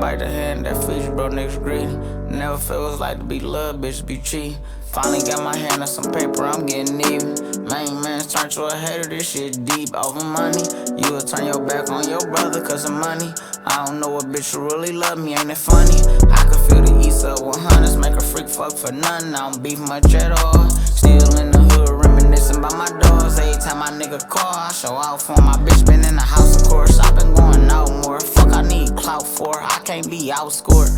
bite the hand that feeds you, bro, niggas greedy. Never feels like to be loved, bitch, be cheap. Finally got my hand on some paper, I'm getting even. Main man's turned to a hater, this shit deep over money. You will turn your back on your brother cause of money. I don't know what bitch who really love me, ain't it funny? I can feel the east up 100s, make a freak fuck for nothing. I don't beef much at all. Still in the hood, reminiscing about my dogs. Every time my nigga call, I show out for my bitch. Been in the house, of course, I been going out more. Fuck, I need clout for, I can't be outscored.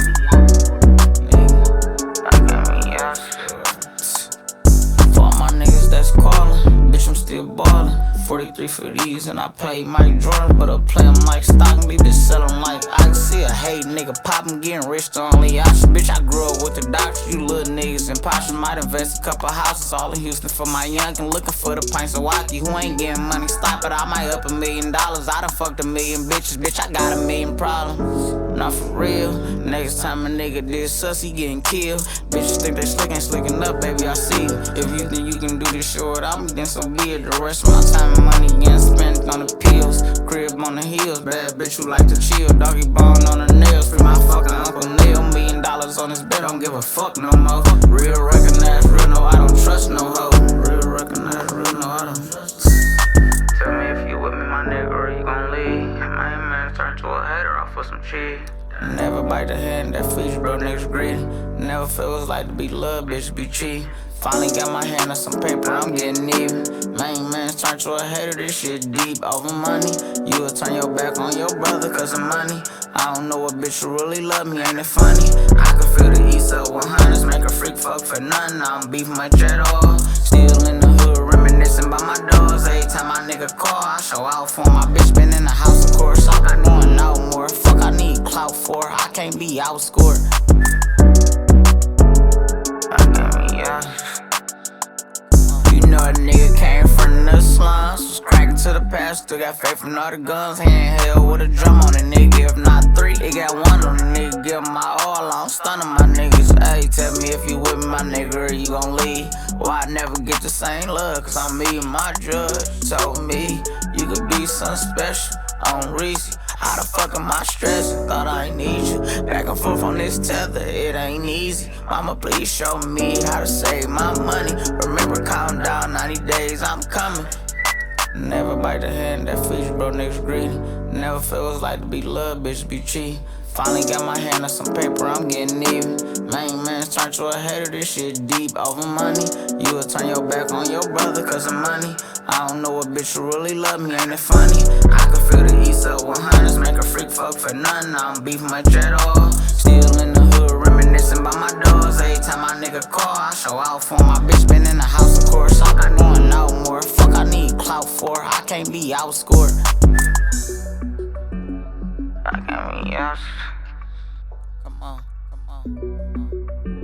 For all my niggas that's calling, bitch, I'm still ballin'. 43 for these, and I play Mike Jordan, but I play him like Stockton, leave this sell him like I can see a hate nigga poppin', getting rich the only option. Bitch, I grew up with the doctors, you little niggas and posh. Might invest a couple houses all in Houston for my youngin', looking for the pints of Wacky who ain't getting money. Stop it, I might up $1 million. I done fucked 1 million bitches, bitch, I got 1 million problems. Not for real. Next time a nigga did sus, he getting killed. Bitches think they slick, ain't slicking up, baby, I see you. If you think you can do this shit without me, then so be it. The rest of my time and money getting spent on the pills. Crib on the hills, bad bitch who like to chill. Doggy bone on the nails, free my fucking Uncle Neil. $1 million on his bed, don't give a fuck no more. Real recognize, real no, I don't trust no hoe. Real recognize, real no, I don't trust. Tell me if you with me, my nigga, or you gon' leave. My man turned to a hater off for some cheese. Never bite the hand that feeds you, bro, niggas greedy. Never feels like to be loved, bitch, be cheap. Finally got my hand on some paper, I'm getting even. Main man's turned to a hater, this shit deep over money. You will turn your back on your brother cause of money. I don't know what bitch who really love me, ain't it funny? I can feel the east up 100s, make a freak fuck for nothing. I don't beef much at all. Still in the hood, reminiscing about my dogs. Every time my nigga call, I show out for my bitch. Been in the house, of course, I been going out more. Fuck, I need clout for, I can't be outscored. You know a nigga came from the slums, was cracking to the past, still got faith from all the guns. Handheld with a drum on a nigga, if not 3. It got 1 on the nigga, give him my all, I'm stunning my niggas. Hey, tell me if you with me, my nigga, or you gon' leave. Why I never get the same love, cause I'm me and my judge told me you could be something special on Reese. How the fuck am I stressing? Thought I ain't need you. Back and forth on this tether, it ain't easy. Mama, please show me how to save my money. Remember, counting down 90 days, I'm coming. Never bite the hand that feeds you, bro, niggas greedy. Never feels like to be loved, bitch, be cheap. Finally got my hand on some paper, I'm getting even. Main man's turned to a hater, this shit deep over money. You will turn your back on your brother cause of money. I don't know what bitch who really love me, ain't it funny? I can feel the east up 100s, make a freak fuck for nothing. I don't beef much at all. Still in the hood, reminiscing about my dogs. Every time my nigga call, I show out for my bitch. Been in the house, of course, I been going out more. Fuck, I need clout for, I can't be outscored. I can't be outscored. Come on, come on, come on.